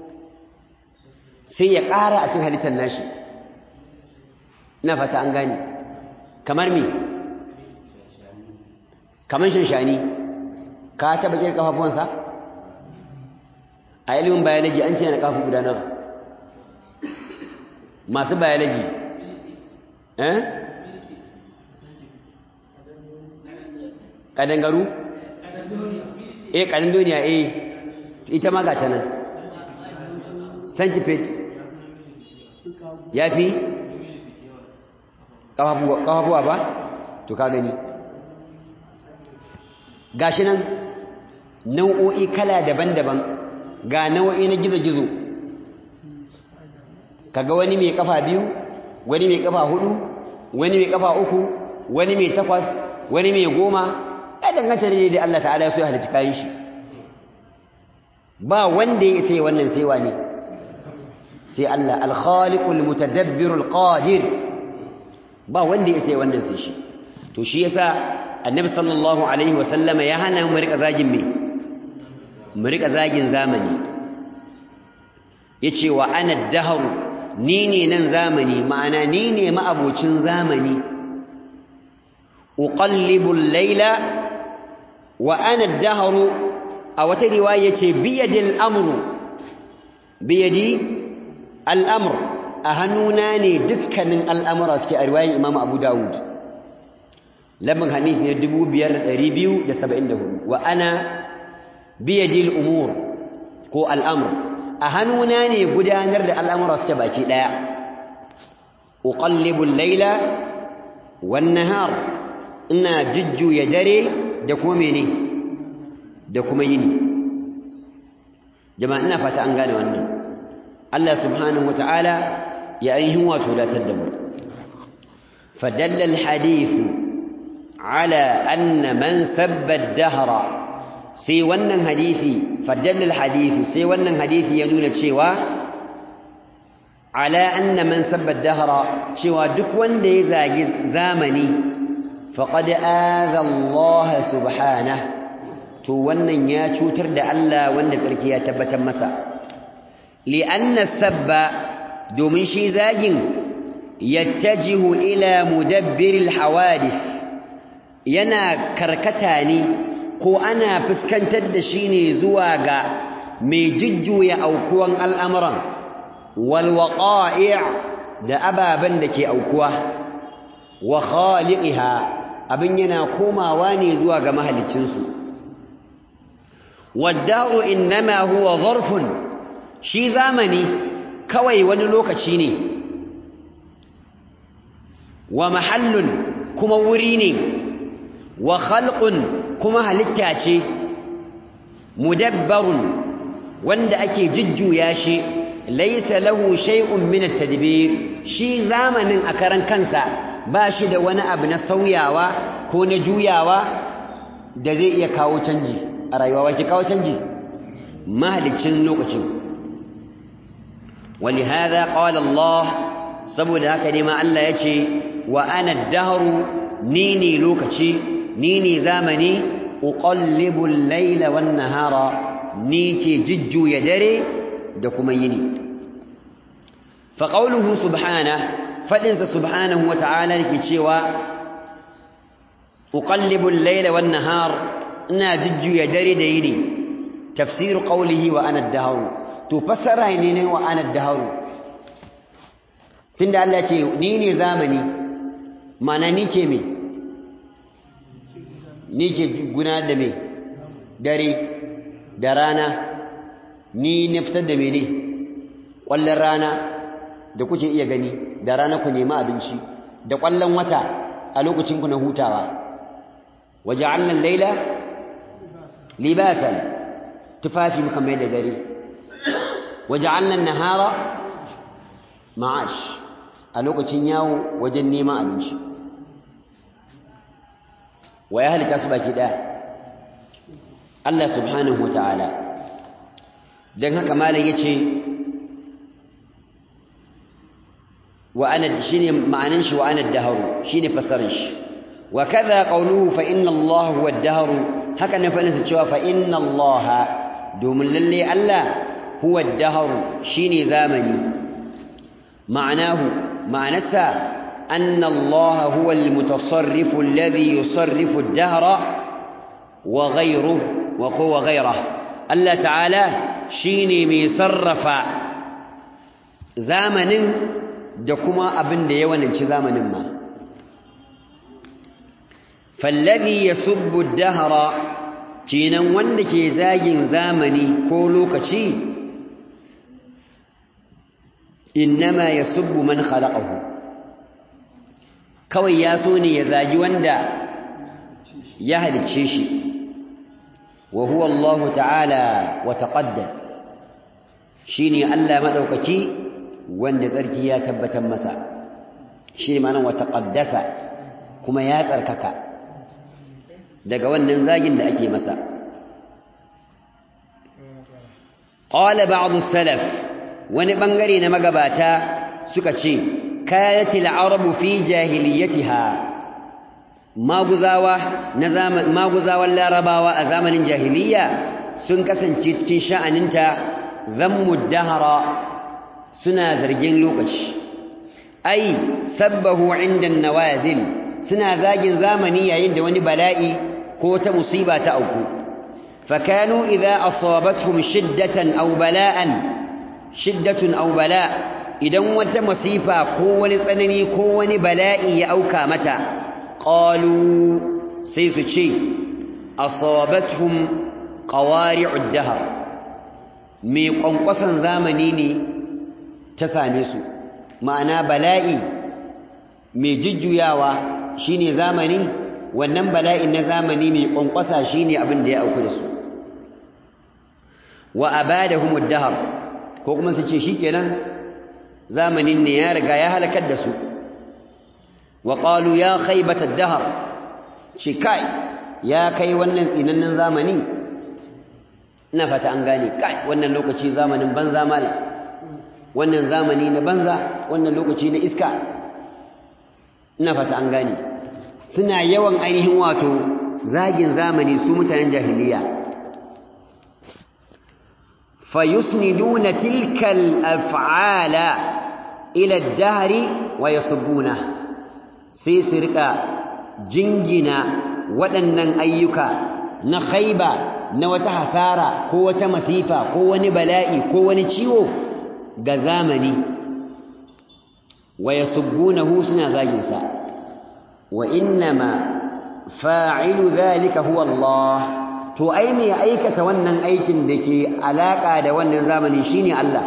sai ya ƙara a cikin halittar nashi ina fata an gane kamar me kamar shanshani ka taba kira kafafuwansa a ilimin biology an ce yana kafu guda nawa masu biology kadangaru kadandoniya ita ma ga ta nan centipede ya fi kafafuwa ba to ka gani gashi nan nau'o'i kala daban-daban ga nau'o'i na gizo-gizo kaga wani mai kafa 2 wani mai kafa 4 wani mai kafa 3 wani mai 8 wani mai 10 ya danganta da Allah ta'ala ya so ya halicci kayan shi ba wanda ya sai wannan sai wani sai Allah al-khaliqul mutadabbirul qadir ba wanda ya sai wannan sai shi to shi yasa annabi sallallahu alaihi wasallama ya hana mu rika zagin me mu rika zagin zamani yace wa ana ad-dahr ni ne nan zamani ma'ana ni ne ma'abocin zamani uqallibu al-layla wa ana ad-dahr a wata riwaya yace biyadil amru biyadi al-amr a hannuna ne dukkanin al'amura suke a riwayar Imam Abu Dawud lamar hadisi ne 5274 wa ana biyadil umur ko al'amr a hannuna ne gudanar da al'amura suke baki daya uqallibu al-layla wan nahar ina jujjuya dare da kuma mene da kuma yini jama'a ina fata an gane wannan Allah subhanahu wataala ya ainihin wato datar da mu fadalla al-hadith على أن من سب الدهر سي ونن حديثي فدل الحديث سي ونن حديثي ينون تشيوا على أن من سب الدهر تشيوا دك وندي زامني فقد آذى الله سبحانه تو ونن يا تشوتر دا الله وند تركيا تبتا مسا لأن السب دومن شي زاجن يتجه إلى مدبر الحوادث yana karkata ne ko ana fuskantar da shi ne zuwa ga mai jujjuya aukuwan al'amuran walwaƙa'i' da ababen da ke aukuwa wa khaliqiha abin yana komawa ne zuwa ga mahalicinsu wadda'u innama huwa zarfun shi zamani kawai wani lokaci ne wa mahallun kuma wuri ne wa khalqun kuma halitta ce mudabbarun wanda ake jujjuya shi laysa lahu shay'un min at-tadbir shi zamanin a karan kansa ba shi da wani abu na sauyawa ko na juyawa da zai iya kawo canji a rayuwa wake kawo canji mahalicin lokacin ولهذا قال الله saboda haka ne ma Allah yace wa ana ad-dahru nini lokaci nini zamani uqallibu al-layla wan-nahara ni ke jujjuya dare da kuma yini fa qawluhu subhanahu fadinsa subhanahu wa ta'ala yake cewa uqallibu al-layla wan-nahar ina jujjuya dare da yini tafsir qawlihi wa ana ad-dahru to fasara ne wa ana ad-dahru tunda Allah ce ni ne zamani mana ni ke me ni ke gudanar da me dare da rana ni ne fitar da mene ƙwallon rana da kuke iya gani da rana ku nemi abinci da ƙwallon wata a lokacin ku na hutawa waja'alna al-laila libasan tufafi muka mai da dare waja'alna an-nahara ma'ash a lokacin yawo wajen neman abinci wa ya halika su baki daya Allah subhanahu wata'ala dan haka malam yace wa ana shine ma'anan shi wa ana ad-dahr shine fasarin shi wa kadha qawluhu fa inna Allah huwa ad-dahr haka ne fa nasa cewa fa inna Allah domin lalle Allah huwa ad-dahr shine zamani ma'anasa anna Allah huwa al-mutasarrif alladhi yusarrifu ad-dahra wa ghayruhu wa huwa ghayruhu Allah ta'ala shine mai sarrafa zamanin da kuma abin da ya wananci zamanin ma falladhi yasubbu ad-dahra kenan wanda ke zagin zamani ko lokaci innama yasubbu man khalaqahu kawai ya so ne ya zagi wanda ya halicce shi wa huwa Allah ta'ala wa taqaddas shine Allah madaukaki wanda tsarki ya tabbatar masa shine ma'anar wa taqaddasa kuma ya tsarkaka daga wannan zagin da ake masa qala ba'd as-salaf wani bangare na magabata suka ce kayatil arabu fi jahiliyatiha maguzawan larabawa a zamanin jahiliya sun kasance cikin sha'aninta zammud dahara suna zargin lokaci ai sabbahu inda nawazil suna zagin zamani yayin da wani bala'i ko ta musiba ta auku fakanu idza asabatuhum shiddatun aw bala idan wata masifa ko wani tsanani ko wani bala'i ya auka mata qalu sai su ce asabatuhum qawari'ud dahr mai kwankwasan zamani ne ta same su ma'ana bala'i mai jujjuyawa shine zamani wannan bala'in na zamani mai kwankwasa shine abin da ya auku da su wa abadahumud dahr ko kuma su ce shikenan zamanin ne ya riga ya halakar da su wa qalu ya khaybata ad-dahr shi kai ya kai wannan tsinannen zamani ina fata an gane kai wannan lokaci zamanin banza mala wannan zamani na banza wannan lokaci na iska ina fata an gane suna yawan ainihin wato zagin zamani su mutanen jahiliya fayusniduna tilkal af'ala ila ad-dahri wa yasubbuna sai su rika jingina waɗannan ayyuka na khaiba na wata hasara ko wata masifa ko wani bala'i ko wani ciwo ga zamani wa yasubbunahu suna zagin sa wa innama fa'ilu dhalika huwa Allah to ai me aikata wannan aikin da ke alaka da wannan zamani shine Allah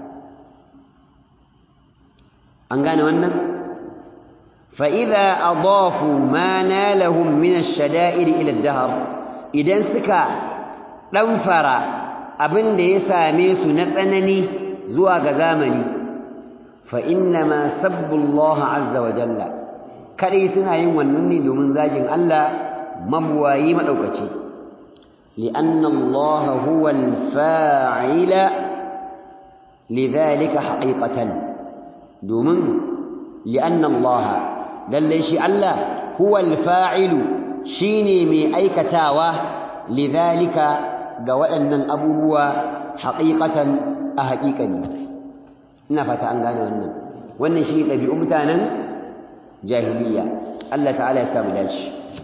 an gane wannan fa idza adafu ma nalahum min ash-shada'ir ila ad-dahr idan suka ɗanfara abin da ya same su na tsanani zuwa ga zamani fa inna ma sabbullaha azza wa jalla kadai suna yin wannan ne domin zagin Allah mabuwayi madaukaci li'anna Allah huwa al-fa'ila lidhalika haqiqatan domin li'anna Allah lalle shi Allah huwa al-fa'ilu shine mai aikatawa lidhalika ga waɗannan abubuwa haqiqatan a haqiqani ina fata an gane wannan shi ɗabi'un mutanen jahiliya Allah ta'ala ya samu dace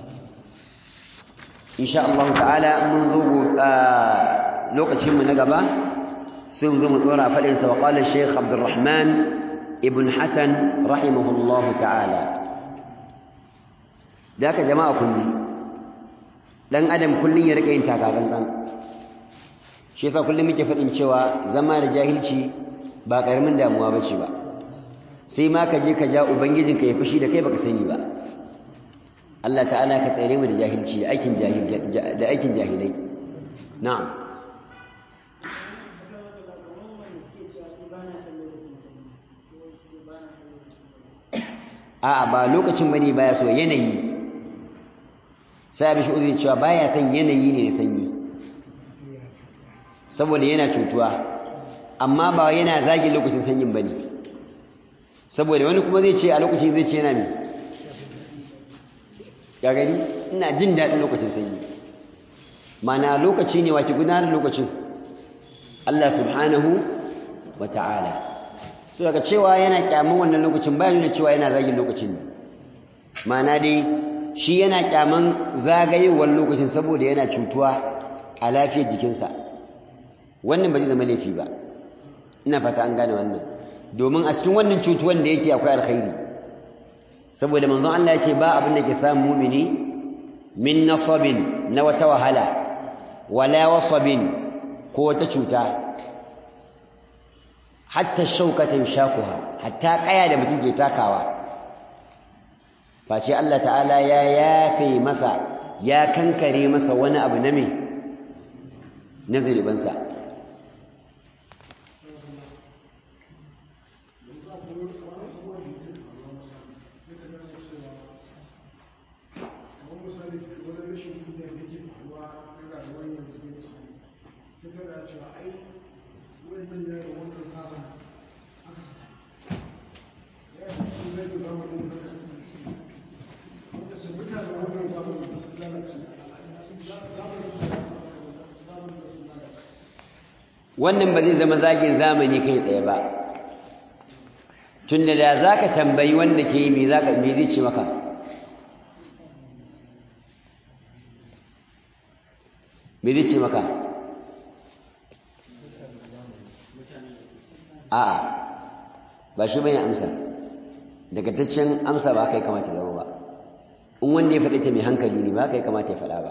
insha Allah ta'ala mun zo lokacin mu na gaba sai mu zo mu tsora fadin sa wa qala Sheikh Abdurrahman ibn Hasan rahimahullahu ta'ala da ka jama'a kun ji dan adam kullun ya rika yin takatsantsan shi yasa kullun muke fadin cewa zama da jahilci ba karamin damuwa bace ba sai ma ka je ka ja ubangijinka ya fushi da kai baka sani ba Allah ta'ala ka tsare mu da jahilci da aikin jahilai na'am a'a ba lokacin bane baya so yanayi sai abin shi uzuri cewa baya san yanayi ne da sanyi saboda yana cutuwa amma ba yana zagi lokacin sanyin bane saboda wani kuma zai ce a lokacin zai ce yana me ga gari ina jin daɗin lokacin sanyi mana lokaci ne wace gudanar lokacin Allah subhanahu wa ta'ala so daga cewa yana kyaman wannan lokacin bayan nuna cewa yana zagin lokacin ne mana dai shi yana kyaman zagayewar lokacin saboda yana cutuwa a lafiyar jikinsa wannan ba zai zama laifi ba ina fata an gane wannan domin a cikin wannan cutuwan da yake akwai alkhairi saboda manzon Allah ya ce ba abin da ke samun mumini min nasabin na wata wahala wala wasabin ko wata cuta hatta shaukata yashaquha hatta kaya da mutum ke takawa face Allah ta'ala ya yafe masa ya kankare masa wani abu na me na zalibansa wannan ba zai zama zagin zamani kai tsaye ba tunda da zaka tambayi wanda ke yi me zai ce maka me zai ce maka a'a ba shi bane amsa daga taccen amsa ba kai kamata zama ba in wanda ya faɗi ta mai hankali ne ba kai kamata ya faɗa ba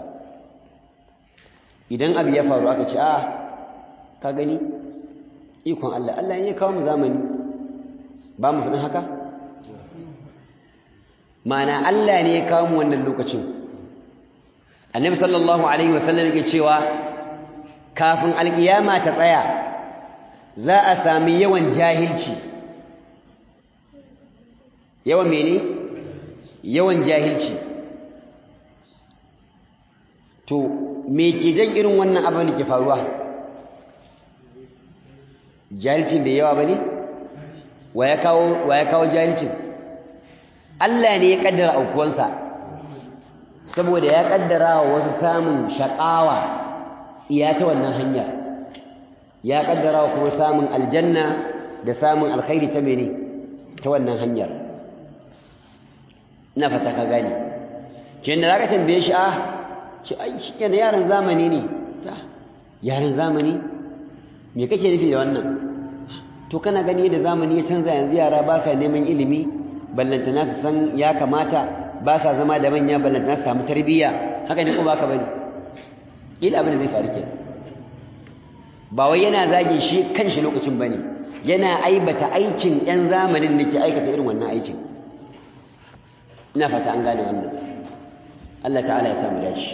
idan abu ya faru aka ce a'a ka gani ikon Allah Allah ne ya kawo mu zamani ba mu faɗin haka ma'ana Allah ne ya kawo mu wannan lokacin annabi sallallahu alaihi wasallam yake cewa kafin alkiyama ta tsaya za a sami yawan jahilci yawan mene yawan jahilci to me ke jan irin wannan abin da ke faruwa jahilcin bai yawa bane wa ya kawo jahilcin Allah ne ya kaddara aukuwansa saboda ya kaddara wa wasu samun shaqawa tsiya ta wannan hanya ya kaddara wa kuma samun aljanna da samun alkhairi ta mene ta wannan hanyar ina fata ka gani kin da zaka tambaye shi ce ai shi kenan yaran zamani ne ta yaran zamani me kake nufi da wannan to kana gani da zamani ya canza yanzu yara ba sa neman ilimi ballantana su san ya kamata ba sa zama da manya ballantana su samu tarbiyya haka ne ko baka bane ila abin da zai faru kenan ba wai yana zagin shi kanshi lokacin bane yana aibata aikin yan zamanin da ke aikata irin wannan aikin ina fata an gane wannan Allah ta'ala ya samu dace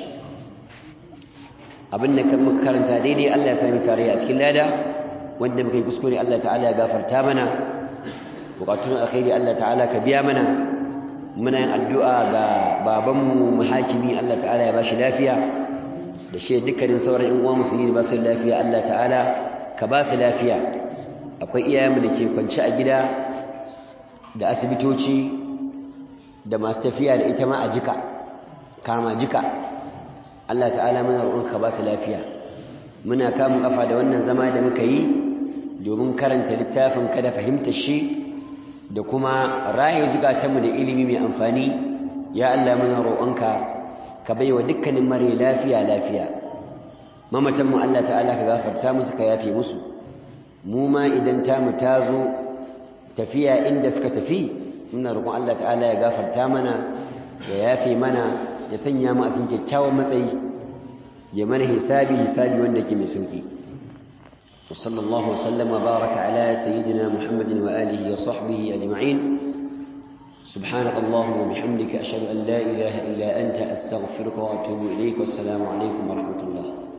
abin da kan muka karanta daidai Allah ya sami tarayya a cikin lada wanda muka yi kuskure Allah ta'ala ya gafarta mana bukatun alkhairi Allah ta'ala ka biya mana muna yin addu'a ga babanmu muhakimi Allah ta'ala ya bashi lafiya da shi dukkanin sauran ƴan uwa musulmi ba su lafiya Allah ta'ala ka ba su lafiya akwai iyayenmu da ke kwance a gida da asibitoci da masu tafiya da ita ma a jika kama jika Allah ta'ala muna roƙonka ba su lafiya muna kamun kafa da wannan zama da muka yi domin karanta littafin ka da fahimtar shi da kuma rayu zukatanmu da ilimi mai amfani ya Allah muna roƙonka ka baiwa dukkanin mare lafiya lafiya mamatanmu Allah ta'ala ka gafarta musu ka yafe musu mu ma idan tamu ta zo tafiya inda suka tafi muna roƙon Allah ta'ala ya gafarta mana ya yafe mana ya sanya mu a cikin kyakkyawan matsayi ya mana hisabi wanda ke mai sauki wa sallallahu wasallam wa baraka ala sayyidina muhammadin wa alihi wa sahbihi ajma'in subhanakallahumma wa bihamdika ashhadu an la ilaha illa anta astaghfiruka wa atubu ilayk wassalamu alaikum wa rahmatullah